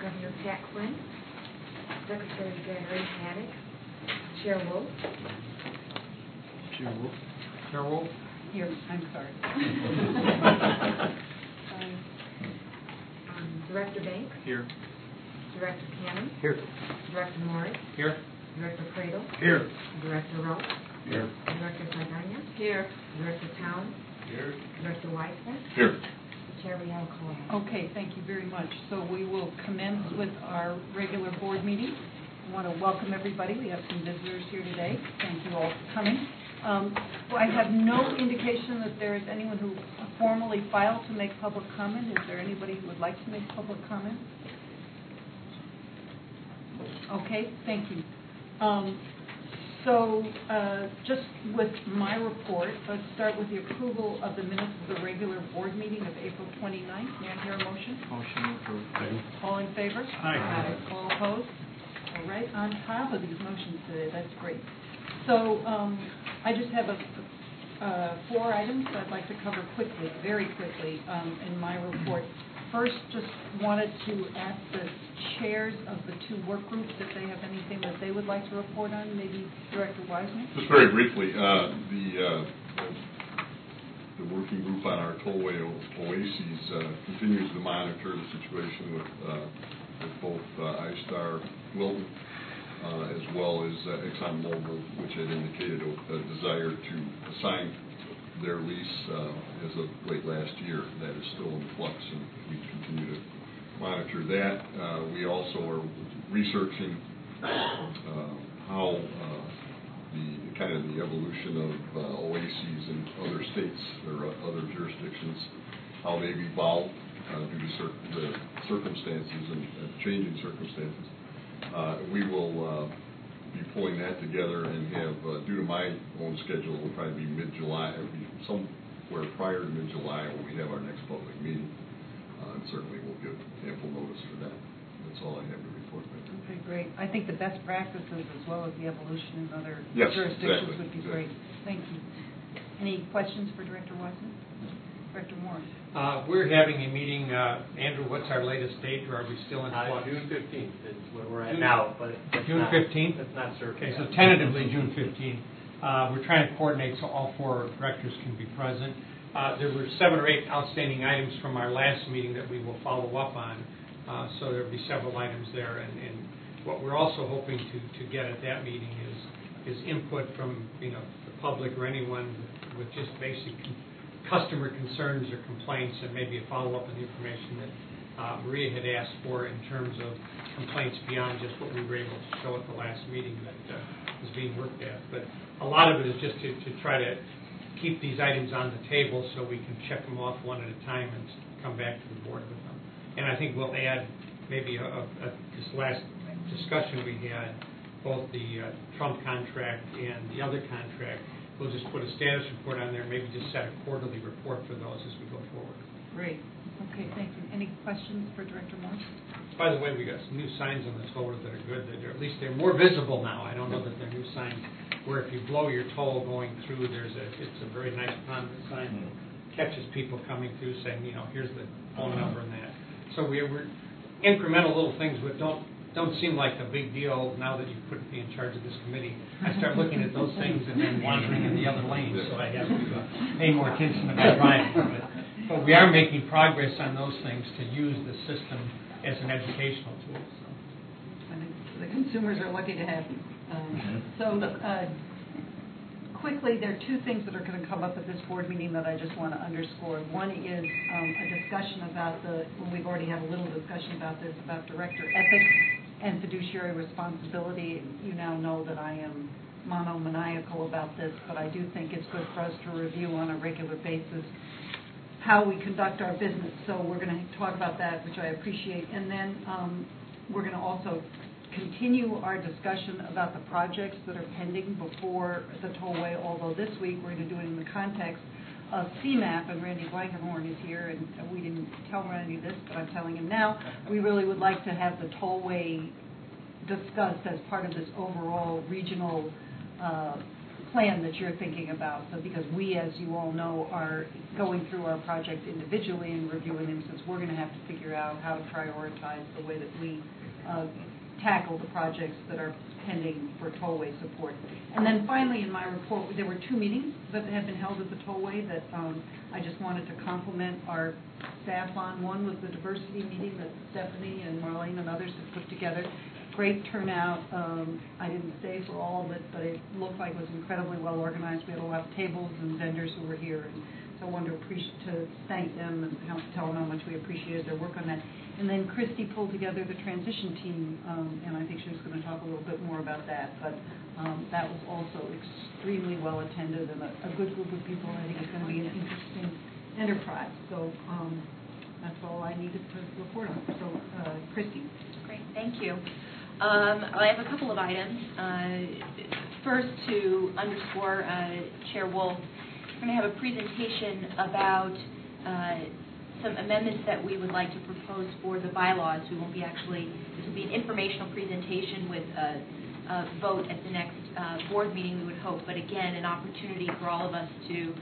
Governor Pat Quinn, Secretary Gregory Haddock, Chair Wolf. Chair Wolf. Chair Wolf. Here, I'm sorry. Director Banks. Here. Director Cannon. Here. Director Morris. Here. Director Cradle. Here. Director Rowe. Here. Director Sardania. Here. Director Town. Here. Director Weissman. Here. Chair Rihanna Cohen. Okay, thank you very much. So we will commence with our regular board meeting. I want to welcome everybody. We have some visitors here today. Thank you all for coming. I have no indication that there is anyone who formally filed to make public comment. Is there anybody who would like to make public comment? Okay, thank you. Just with my report, let's start with the approval of the minutes of the regular board meeting of April 29th. May I hear a motion? Motion approved. All in favor? Aye. All opposed? All right, on top of these motions today. That's great. So I just have 4 items I'd like to cover quickly, very quickly, in my report. First, just wanted to ask the chairs of the 2 work groups if they have anything that they would like to report on. Maybe Director Wiseman? Just very briefly, the working group on our tollway oases continues to monitor the situation with both iStar Wilton as well as ExxonMobil, which had indicated a desire to assign their lease as of late last year. That is still in flux, and we continue to monitor that. We also are researching how the evolution of oases in other states or other jurisdictions, how they've evolved due to the circumstances and changing circumstances. We will be pulling that together and have, due to my own schedule, it will probably be mid-July. It will be somewhere prior to mid-July when we have our next public meeting. And certainly we'll give ample notice for that. That's all I have to report. Okay, great. I think the best practices as well as the evolution in other Yes, jurisdictions exactly, would be great. Thank you. Any questions for Director Wiseman? Director Morris? We're having a meeting. Andrew, what's our latest date, or are we still in flux? June 15th is where we're at now, but June 15th? That's not certain. Okay, so tentatively June 15th. We're trying to coordinate so all 4 directors can be present. There were 7 or 8 outstanding items from our last meeting that we will follow up on. So there will be several items there, and what we're also hoping to get at that meeting is input from the public or anyone with just basic customer concerns or complaints, and maybe a follow-up on the information that Maria had asked for in terms of complaints beyond just what we were able to show at the last meeting that was being worked at. But a lot of it is just to try to keep these items on the table so we can check them off one at a time and come back to the board with them. And I think we'll add maybe this last discussion we had, both the Trump contract and the other contract. We'll just put a status report on there, maybe just set a quarterly report for those as we go forward. Great. Okay, thank you. Any questions for Director Morris? By the way, we got some new signs on the toll road that are good. At least they're more visible now. I don't know that they're new signs where if you blow your toll going through, it's a very nice prominent sign that catches people coming through saying, here's the phone number and that. So we're incremental little things that don't seem like a big deal now that you've put me in charge of this committee. I start looking at those things and then wandering in the other lane, so I have to pay more attention to my driving. But we are making progress on those things to use the system as an educational tool. So. I think the consumers are lucky to have you. Quickly, there are 2 things that are going to come up at this board meeting that I just want to underscore. One is a discussion about we've already had a little discussion about this, about director ethics and fiduciary responsibility. You now know that I am monomaniacal about this, but I do think it's good for us to review on a regular basis how we conduct our business. So we're going to talk about that, which I appreciate. And then we're going to also continue our discussion about the projects that are pending before the tollway, although this week we're going to do it in the context of CMAP, and Randy Blankenhorn is here, and we didn't tell Randy this, but I'm telling him now. We really would like to have the tollway discussed as part of this overall regional plan that you're thinking about. So because we, as you all know, are going through our project individually and reviewing them, since we're going to have to figure out how to prioritize the way that we tackle the projects that are pending for tollway support. And then finally, in my report, there were 2 meetings that have been held at the tollway that I just wanted to compliment our staff on. One was the diversity meeting that Stephanie and Marlene and others have put together. Great turnout. I didn't stay for all of it, but it looked like it was incredibly well organized. We had a lot of tables and vendors who were here, and so I wanted to thank them and tell them how much we appreciated their work on that. And then Christy pulled together the transition team, and I think she was going to talk a little bit more about that. But that was also extremely well attended and a good group of people. I think it's going to be an interesting enterprise. So that's all I needed to report on. So, Christy. Great, thank you. I have a couple of items. First, to underscore, Chair Wolf, we're going to have a presentation about some amendments that we would like to propose for the bylaws. We won't be this will be an informational presentation with a vote at the next board meeting, we would hope, but again, an opportunity for all of us to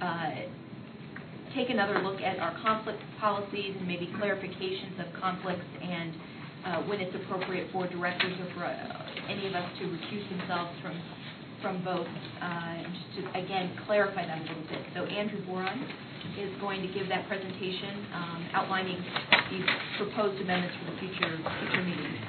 take another look at our conflict policies and maybe clarifications of conflicts, and when it's appropriate for directors or for any of us to recuse themselves from votes, and just to, again, clarify that a little bit. So Andrew Boron is going to give that presentation outlining these proposed amendments for the future meetings.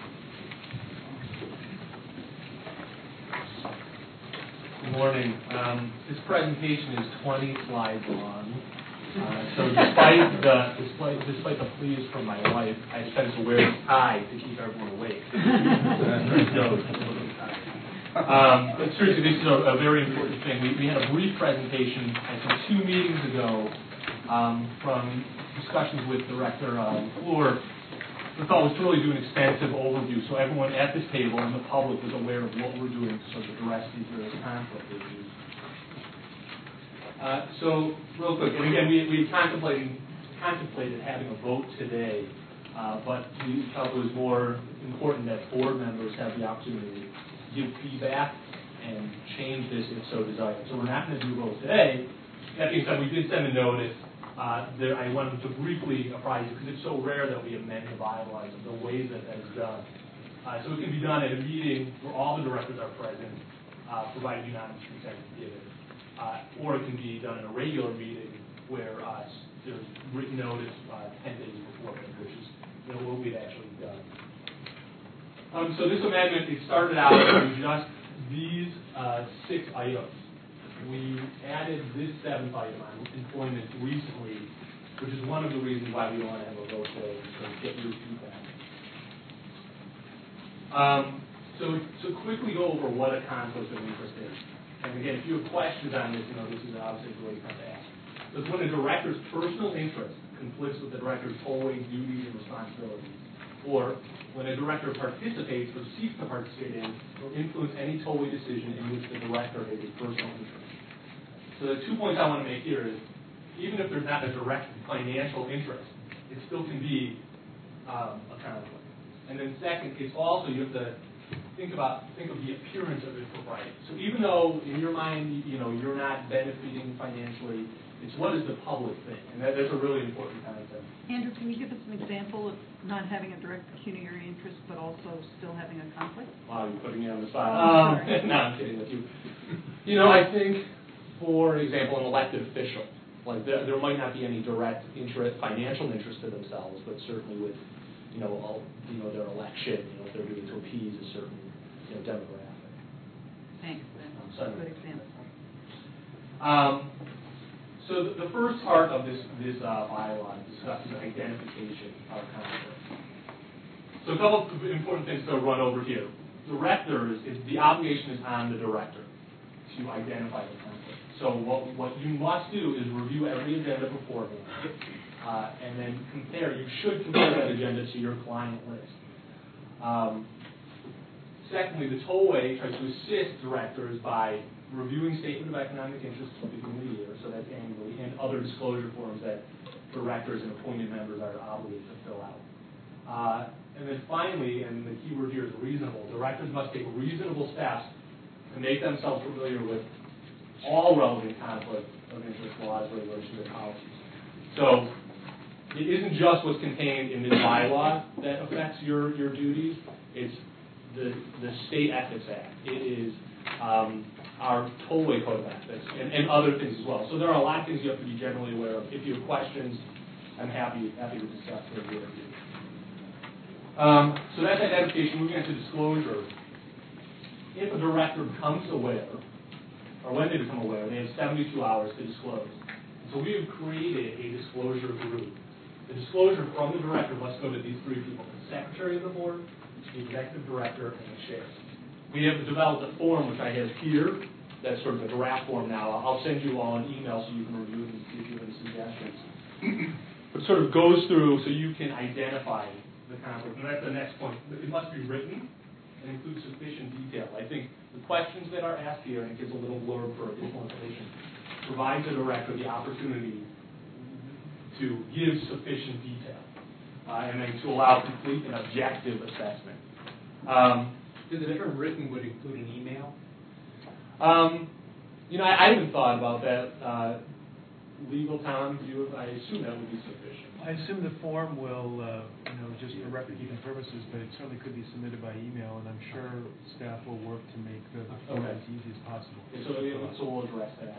Good morning. This presentation is 20 slides long. So despite the pleas from my wife, I decided to wear a tie to keep everyone awake. But seriously, this is a very important thing. We had a brief presentation, I think 2 meetings ago, from discussions with Director Fleur. I thought was to really do an extensive overview, so everyone at this table and the public was aware of what we're doing to sort of address these various conflict issues. So, real quick, and again, we contemplated having a vote today, but we felt it was more important that board members have the opportunity to give feedback and change this if so desired. So we're not going to do a vote today. That being said, we did send a notice. I wanted to briefly apprise you, because it's so rare that we amend the bylaws of the ways that is done. So it can be done at a meeting where all the directors are present, provided unanimous consent is given. Or it can be done in a regular meeting where there's written notice 10 days before, which is what we've actually done. So this amendment, it started out with just these 6 items. We added this 7th item on employment recently, which is one of the reasons why we want to have a vote today, to get your feedback. So to quickly go over what a conflict of interest is. And again, if you have questions on this, this is obviously a great time to ask. So it's when a director's personal interest conflicts with the director's tollway duties and responsibilities, or when a director participates or seeks to participate in or influence any tollway decision in which the director has a personal interest. So the 2 points I want to make here is, even if there's not a direct financial interest, it still can be a conflict. And then second, it's also, you have to think of the appearance of impropriety. So even though in your mind, you're not benefiting financially, it's what does the public think, and that's a really important concept. Andrew, can you give us an example of not having a direct pecuniary interest, but also still having a conflict? Wow, you're putting me on the spot. Oh, sorry. No, I'm kidding with you. I think, for example, an elected official, like there might not be any direct financial interest to themselves, but certainly with their election, if they're doing to appease a certain demographic. Thanks. That's a good example. So the first part of this bylaw discusses identification of conflict. So a couple of important things to run over here. Directors, the obligation is on the director to identify the conflict. So what you must do is review every agenda beforehand, and then compare. You should compare that agenda to your client list. Secondly, the tollway tries to assist directors by reviewing statement of economic interest at the beginning of the year, so that's annually, and other disclosure forms that directors and appointed members are obligated to fill out. And then finally, and the key word here is reasonable, directors must take reasonable steps to make themselves familiar with all relevant conflict of interest laws, regulations, and policies. So it isn't just what's contained in this bylaw that affects your duties. It's the State Ethics Act. It is our tollway code of ethics and other things as well. So there are a lot of things you have to be generally aware of. If you have questions, I'm happy to discuss them with you. So that's identification. Moving on to disclosure. If a director becomes aware, or when they become aware, they have 72 hours to disclose. So we have created a disclosure group. The disclosure from the director must go to these three people: the secretary of the board, the executive director, and the chair. We have developed a form, which I have here. That's sort of a draft form now. I'll send you all an email so you can review it and see if you have any suggestions. But it sort of goes through so you can identify the conflict. And that's the next point. It must be written and include sufficient detail. I think the questions that are asked here, and it gives a little blurb for additional information, provides the director the opportunity to give sufficient detail and then to allow complete and objective assessment. The term written would include an email? I haven't thought about that. Legal, Tom, I assume that would be sufficient. I assume the form will, just for record-keeping purposes, but it certainly could be submitted by email, and I'm sure staff will work to make the form as easy as possible. So we'll address that.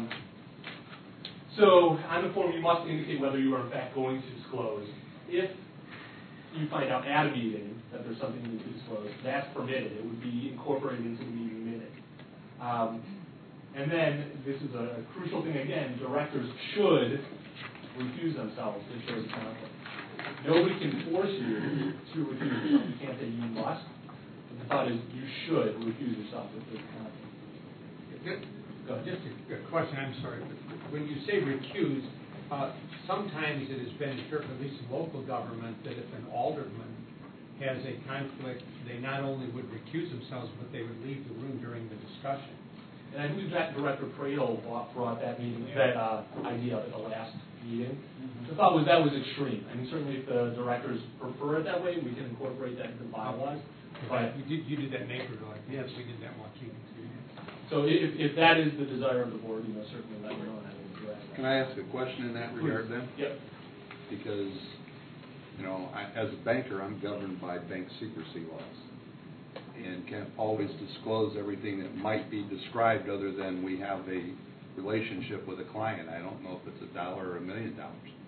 So on the form, you must indicate whether you are in fact going to disclose. If you find out at a meeting that there's something you need to disclose, that's permitted. It would be incorporated into the meeting minute. And then, this is a crucial thing again, directors should recuse themselves if there's a conflict. Nobody can force you to recuse yourself. You can't say you must. But the thought is you should recuse yourself if there's a conflict. Go ahead. Just a question, I'm sorry. When you say recuse, sometimes it has been interpreted, at least in local government, that if an alderman has a conflict, they not only would recuse themselves, but they would leave the room during the discussion. And I believe that Director Pradle brought that idea up at the last meeting. The thought was that was extreme. I mean, certainly if the directors prefer it that way, we can incorporate that into the bylaws. But you did that in Naperville, I think. Yes, we did that in Waukegan too. So if that is the desire of the board, certainly let me know and I will address that. Can I ask a question in that regard then? Yep. Because, as a banker, I'm governed by bank secrecy laws and can't always disclose everything that might be described other than we have a relationship with a client. I don't know if it's $1 or $1 million.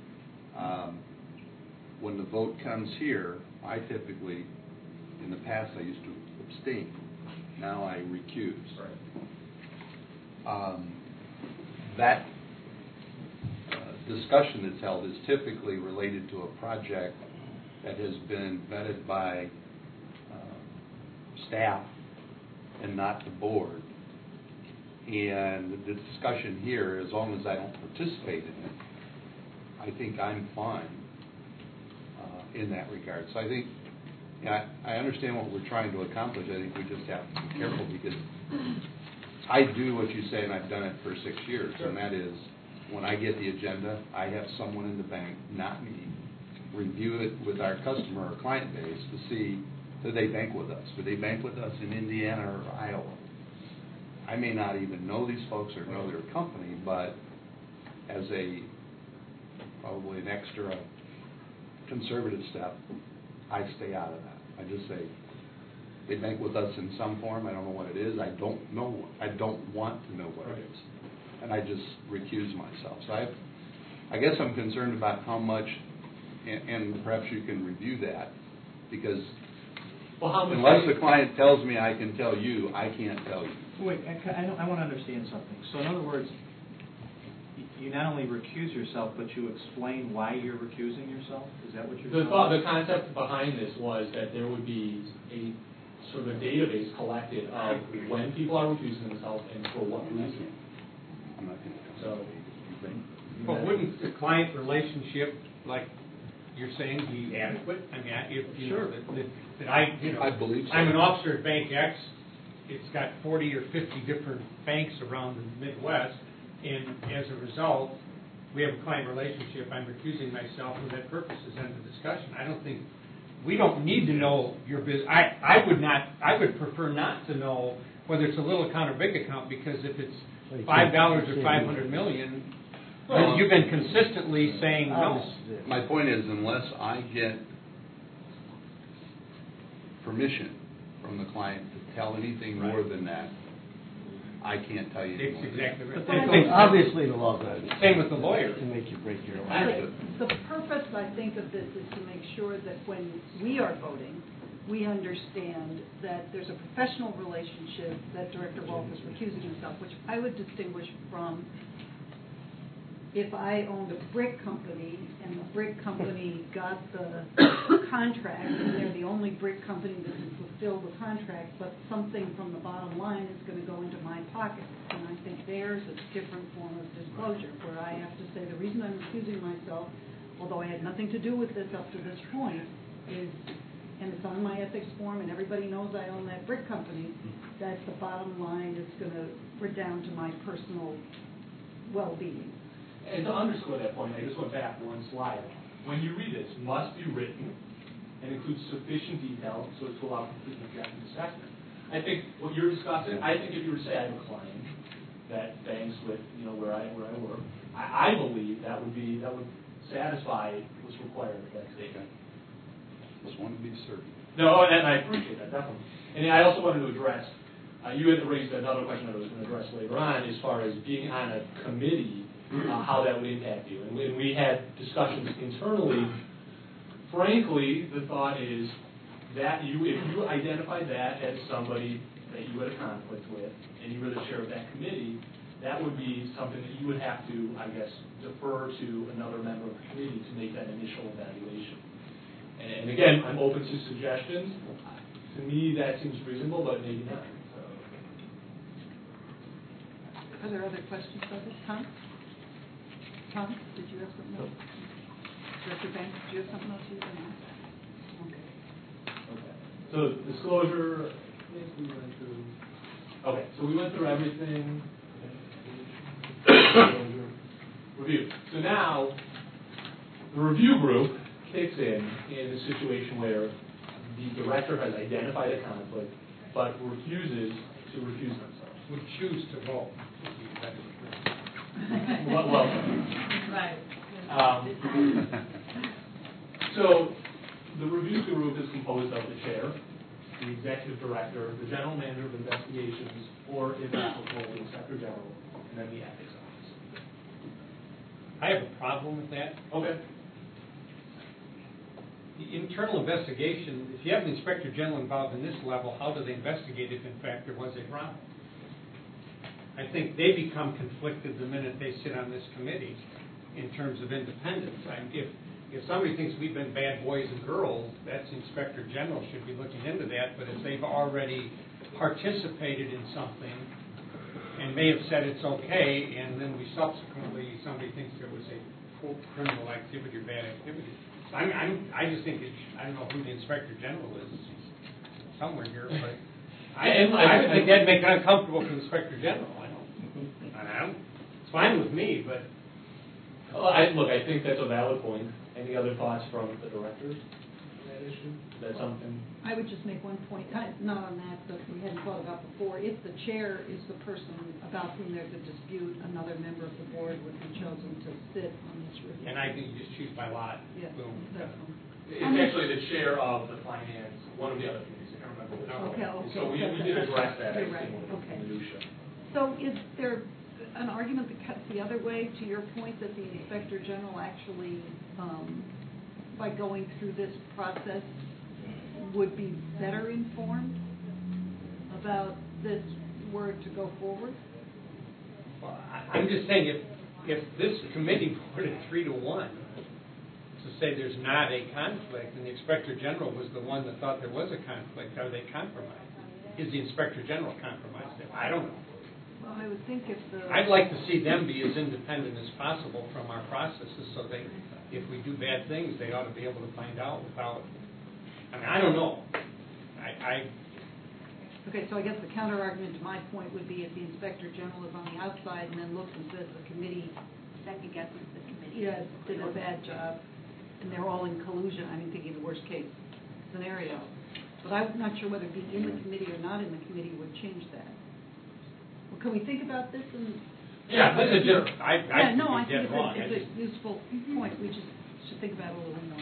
When the vote comes here, I typically, in the past, I used to abstain. Now I recuse. Right. That discussion that's held is typically related to a project that has been vetted by staff and not the board. And the discussion here, as long as I don't participate in it, I think I'm fine in that regard. So I think, I understand what we're trying to accomplish. I think we just have to be careful because I do what you say, and I've done it for 6 years, and that is when I get the agenda, I have someone in the bank, not me, review it with our customer or client base to see, do they bank with us? Do they bank with us in Indiana or Iowa? I may not even know these folks or know their company, but as probably an extra conservative step, I stay out of that. I just say, they bank with us in some form, I don't know what it is, I don't know, I don't want to know what it is. And I just recuse myself. So I guess I'm concerned about how much, and perhaps you can review that, because unless the client tells me I can tell you, I can't tell you. Wait, I want to understand something. So in other words, you not only recuse yourself, but you explain why you're recusing yourself? Is that what you're saying? The concept behind this was that there would be a sort of a database collected of when people are recusing themselves and for what reason. I'm not going to So, But wouldn't the client relationship, like you're saying, be adequate? I mean, if Sure. I believe so. I'm an officer at Bank X. It's got 40 or 50 different banks around the Midwest, and as a result, we have a client relationship. I'm recusing myself for that purpose. End of discussion. I don't think we don't need to know your business. I would prefer not to know whether it's a little account or big account, because if it's $5 or 500 million, you've been consistently saying no. My point is, unless I get permission from the client to tell anything more than that, I can't tell you anymore. That's exactly right. Obviously, the law does. Same with the lawyer. To make you break your But law. the purpose, I think, of this is to make sure that when we are voting, we understand that there's a professional relationship that Director Wolf is recusing himself, which I would distinguish from if I owned a brick company and the brick company got the contract and they're the only brick company that can fulfill the contract, but something from the bottom line is going to go into my pocket. And I think there's a different form of disclosure where I have to say the reason I'm recusing myself, although I had nothing to do with this up to this point, is, and it's on my ethics form and everybody knows I own that brick company, that the bottom line is going to redound to my personal well-being. And to underscore that point, I just went back one slide. When you read this, must be written and includes sufficient detail so as to allow complete and objective assessment. I think what you're discussing, I think if you were to say I have a client that banks with, where I work, I believe that would satisfy what's required of that statement. Just want to be certain. No, and I appreciate that, definitely. And I also wanted to address, you had raised another question that I was going to address later on as far as being on a committee, how that would impact you. And we had discussions internally. Frankly, the thought is that if you identified that as somebody that you had a conflict with and you were the chair of that committee, that would be something that you would have to, I guess, defer to another member of the committee to make that initial evaluation. And again, I'm open to suggestions. To me, that seems reasonable, but maybe not. Are there other questions about this? Tom, did you have something else? Director Banks, did you have something else you were going to ask? Okay. So disclosure, okay, so we went through everything. Review. So now, the review group kicks in a situation where the director has identified a conflict, but refuses to recuse themselves. Would choose to vote. Well, Right. So the review group is composed of the chair, the executive director, the general manager of investigations, or if applicable, the inspector general, and then the ethics office. I have a problem with that. Okay. The internal investigation, if you have an inspector general involved in this level, how do they investigate if in fact there was a problem? I think they become conflicted the minute they sit on this committee in terms of independence. If somebody thinks we've been bad boys and girls, that's Inspector General should be looking into that. But if they've already participated in something and may have said it's okay, and then we subsequently, somebody thinks there was a quote criminal activity or bad activity. I just think I don't know who the Inspector General is somewhere here, but I would think that'd make it uncomfortable for the Inspector General. It's fine with me, but Look, I think that's a valid point. Any other thoughts from the directors on that issue? Is that something? I would just make one point, not on that, but we hadn't thought about before. If the chair is the person about whom there's a dispute, another member of the board would be chosen to sit on this review. and I think you just choose by lot. Yes, Boom. that's one. It's actually the chair of the finance, one of the other committees. I can't remember which one. Okay. So we did address that. You're right. Okay. So is there an argument that cuts the other way, to your point, that the Inspector General actually, by going through this process, would be better informed about this were to go forward? Well, I'm just saying, if this committee voted 3-1 to say there's not a conflict, and the Inspector General was the one that thought there was a conflict, are they compromised? Is the Inspector General compromised? I don't know. Well, I would think if the... I'd like to see them be as independent as possible from our processes, so they, if we do bad things, they ought to be able to find out without, I don't know. Okay, so I guess the counter argument to my point would be if the Inspector General is on the outside and then looks and says the committee... Second guesses the committee. Yes, did a bad job, and they're all in collusion, I'm thinking the worst case scenario. But I'm not sure whether being in the committee or not in the committee would change that. Well, can we think about this and? Yeah, this is just, Yeah, no, I I think think wrong. it's a useful point, we just should think about it a little more.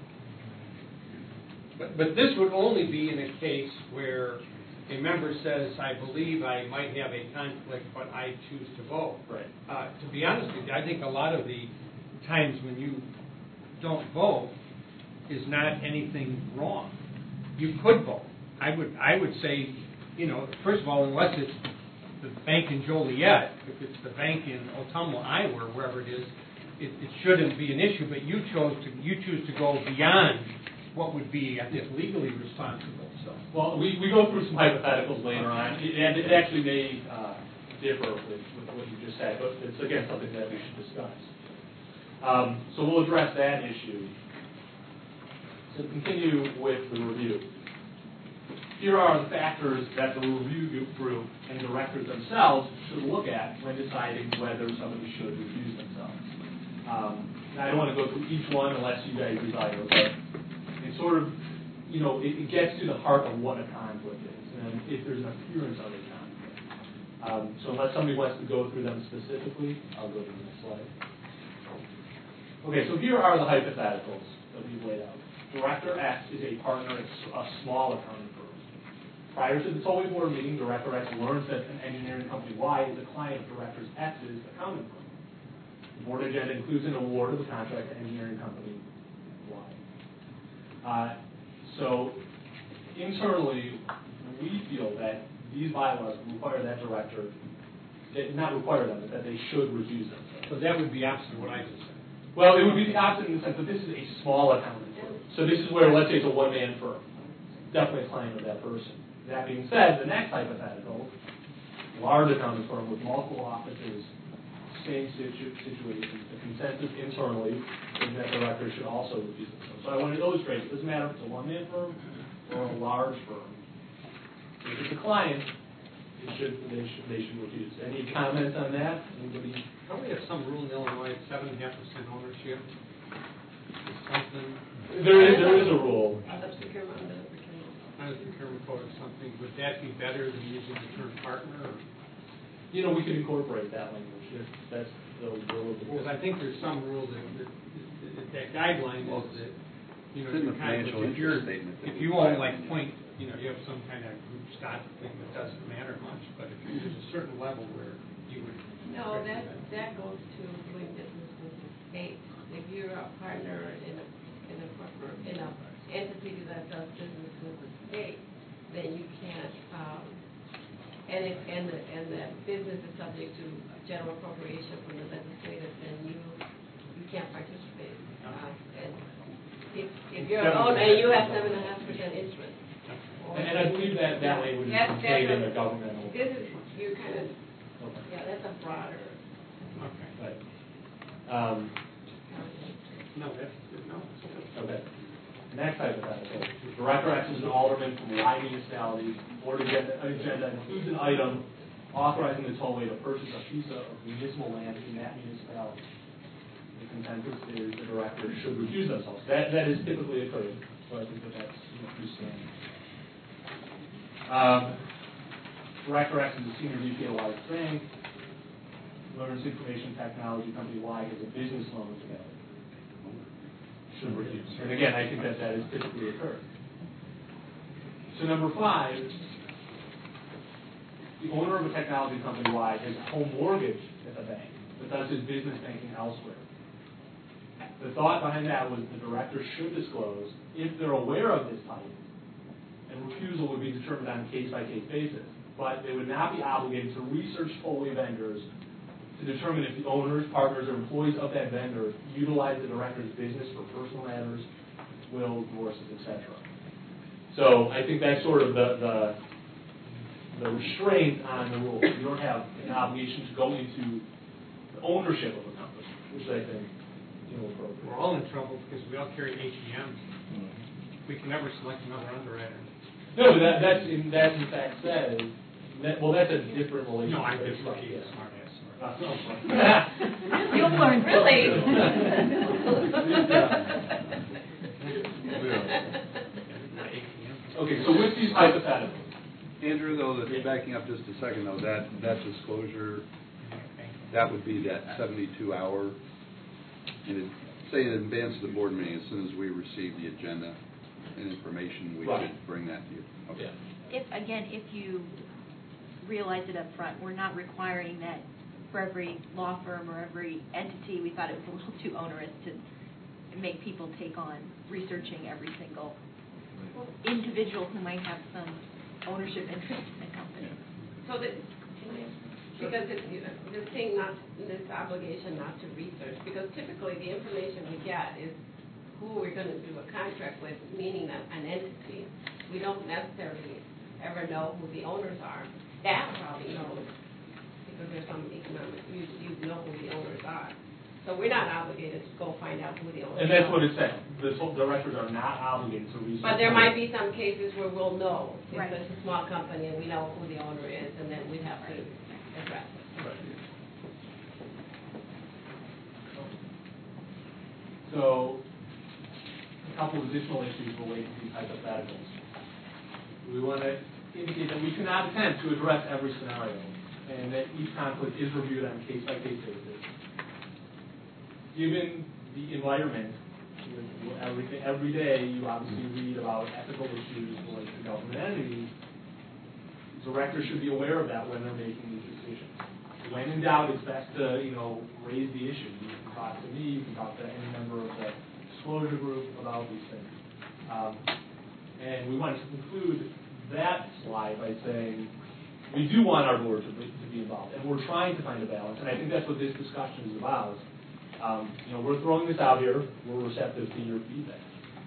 But this would only be in a case where a member says, I believe I might have a conflict, but I choose to vote. Right. To be honest with you, I think a lot of the times when you don't vote is not anything wrong. You could vote. I would say, first of all, unless it's the bank in Joliet, if it's the bank in Ottumwa, Iowa, wherever it is, it shouldn't be an issue. But you choose to go beyond what would be, I think, legally responsible. So. Well, we go through some hypotheticals later on, and it actually may differ with what you just said, but it's, again, something that we should discuss. So we'll address that issue. So continue with the review. Here are the factors that the review group and directors themselves should look at when deciding whether somebody should recuse themselves. Now, I don't want to go through each one unless you guys desire, but it sort of, it gets to the heart of what a conflict is, and if there's an appearance of a conflict. So unless somebody wants to go through them specifically, I'll go to the next slide. Okay, so here are the hypotheticals that we've laid out. Director X is a partner at a small accounting firm. Prior to the tollway board meeting, Director X learns that an engineering company Y is a client of Director X's accounting firm. The board agenda includes an award of the contract to engineering company Y. So internally, we feel that these bylaws require that director, not require them, but that they should recuse themselves. So that would be opposite of what I just said. Well, it would be the opposite in the sense that this is a small accounting firm. So this is where, let's say, it's a one-man firm. Definitely a client of that person. That being said, the next hypothetical, large accounting firm with multiple offices, same situation, the consensus internally is that directors should also recuse themselves. So I want to illustrate, it doesn't matter if it's a one-man firm or a large firm. If it's a client, they should recuse. Any comments on that? Anybody? Don't we have some rule in Illinois, 7.5% ownership? Something. There is a rule. Out of the procurement code or something. Would that be better than using the term partner? Or? We could incorporate that language if that's the rule of the board. Because I think there's some rule that guideline is that, it's in the financial interest statement. If you own like you have some kind of group stock thing that doesn't matter much, but if there's a certain level where you would. No, that goes to doing business with the state. If you're a partner in an entity that does business with the state, then you can't. And the business is subject to general appropriation from the legislative, then you can't participate. And if you're an owner and you have 7.5% interest. And I believe that language is contained in the governmental. This is you kind of. Okay. Yeah, that's a broader. Okay. Right. No, that's no. Okay. Next hypothetical. Director X is an alderman from Y municipality. Board agenda includes an item authorizing the tollway to purchase a piece of municipal land in that municipality. The consensus is the director should recuse themselves. That is typically occurred, so I think that's pretty standard. Director X is a senior VP at Y Bank. Learns Information Technology Company Y has a business loan together. Should recuse. And again, I think that is typically occurred. So number 5, the owner of a technology company Y has a home mortgage at the bank, but does his business banking elsewhere. The thought behind that was the director should disclose if they're aware of this type, and refusal would be determined on a case-by-case basis. But they would not be obligated to research tollway vendors to determine if the owners, partners, or employees of that vendor utilize the director's business for personal matters, wills, divorces, etc. So I think that's sort of the restraint on the rule. You don't have an obligation to go into the ownership of a company, which I think appropriate. We're all in trouble because we all carry ATMs. We can never select another underwriter. No, that's in fact says. That's a different relationship. No, I'm just lucky a smart ass. You'll learn. Really? Okay, so with these hypotheticals, Andrew, though, backing up just a second, though, that disclosure, that would be that 72-hour, and say in advance of the board meeting, as soon as we receive the agenda and information, we Right. should bring that to you. Okay. Yeah. If you realize it up front, we're not requiring that for every law firm or every entity. We thought it was a little too onerous to make people take on researching every single individual who might have some ownership interest in the company. So that, because it's, this thing not, this obligation not to research, because typically the information we get is who we're going to do a contract with, meaning that an entity. We don't necessarily ever know who the owners are. Staff probably knows, because there's some economic, you know who the owners are. So we're not obligated to go find out who the owners are. And that's what it said. The directors are not obligated to research. But there might be some cases where we'll know, if Right. it's a small company and we know who the owner is, and then we'd have to address it. So, a couple of additional issues related to these hypotheticals. We want to indicate that we cannot attempt to address every scenario, and that each conflict is reviewed on a case-by-case basis. Given the environment, every day you obviously read about ethical issues related to government entities. Directors should be aware of that when they're making these decisions. When in doubt, it's best to raise the issue. You can talk to me, you can talk to any member of the disclosure group about these things. And we want to conclude that slide by saying we do want our board to be involved, and we're trying to find a balance. And I think that's what this discussion is about. We're throwing this out here. We're receptive to your feedback.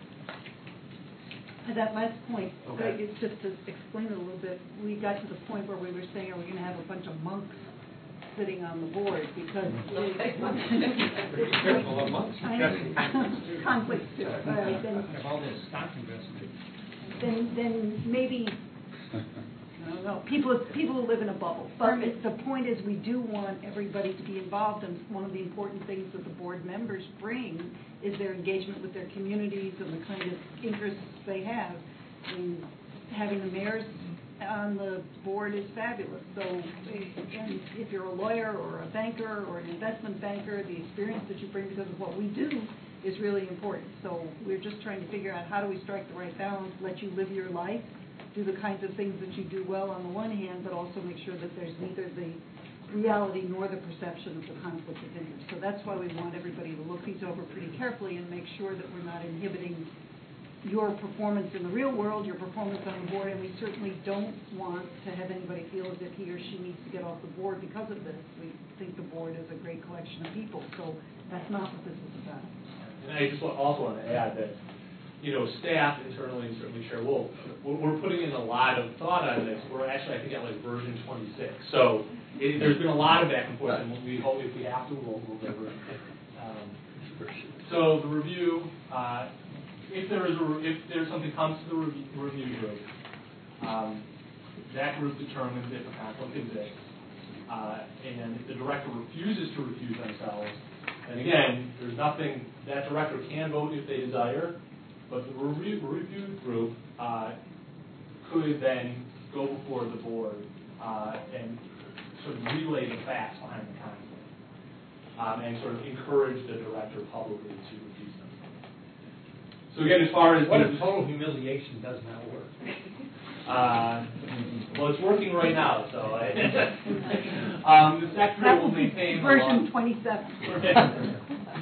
To that last point, Okay. it's just to explain it a little bit, we got to the point where we were saying, are we going to have a bunch of monks sitting on the board? Because Pretty careful of months. conflicts too. Of all this stock investment. Then maybe, I don't know, people who live in a bubble. But the point is, we do want everybody to be involved, and one of the important things that the board members bring is their engagement with their communities and the kind of interests they have. And having the mayors on the board is fabulous. So, and if you're a lawyer or a banker or an investment banker, the experience that you bring because of what we do is really important. So we're just trying to figure out how do we strike the right balance, let you live your life, do the kinds of things that you do well on the one hand, but also make sure that there's neither the reality nor the perception of the conflict of interest. So that's why we want everybody to look these over pretty carefully and make sure that we're not inhibiting your performance in the real world, your performance on the board, and we certainly don't want to have anybody feel as if he or she needs to get off the board because of this. We think the board is a great collection of people, so that's not what this is about. And I just also want to add that, staff internally, and certainly Chair Wolf, we're putting in a lot of thought on this. We're actually, I think, at version 26. So there's been a lot of back and forth, and we hope if we have to, we'll never. So the review, if there's something comes to the review group, that group determines if a conflict exists. And if the director refuses to recuse themselves, and again, there's nothing, that director can vote if they desire, but the review group could then go before the board and sort of relay the facts behind the conflict and sort of encourage the director publicly to recuse themselves. So again, as far as... What if total humiliation does not work? Well, it's working right now, so the secretary will maintain version 27.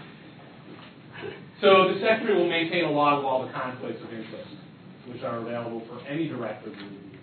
So the secretary will maintain a log of all the conflicts of interest, which are available for any director to review.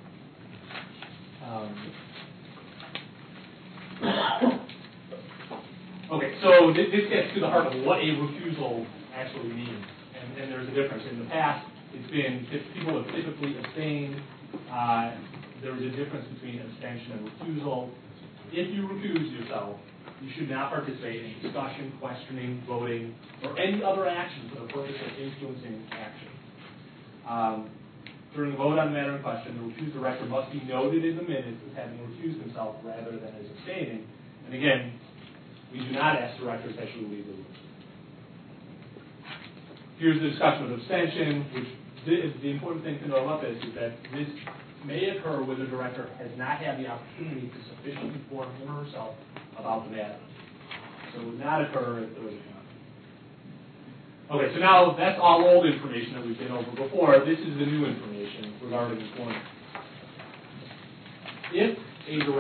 Okay, so this gets to the heart of what a recusal actually means, and there's a difference. In the past, it's been people have typically abstained. There is a difference between abstention and recusal. If you recuse yourself, you should not participate in discussion, questioning, voting, or any other action for the purpose of influencing action. During the vote on the matter in question, the recused director must be noted in the minutes as having recused himself rather than as abstaining. And again, we do not ask directors that you leave the room. Here's the discussion of abstention, which the important thing to know about this is that this may occur where the director has not had the opportunity to sufficiently inform him or herself about the matter. So it would not occur if there was a conflict. Okay, so now that's all old information that we've been over before. This is the new information regarding employment. If a director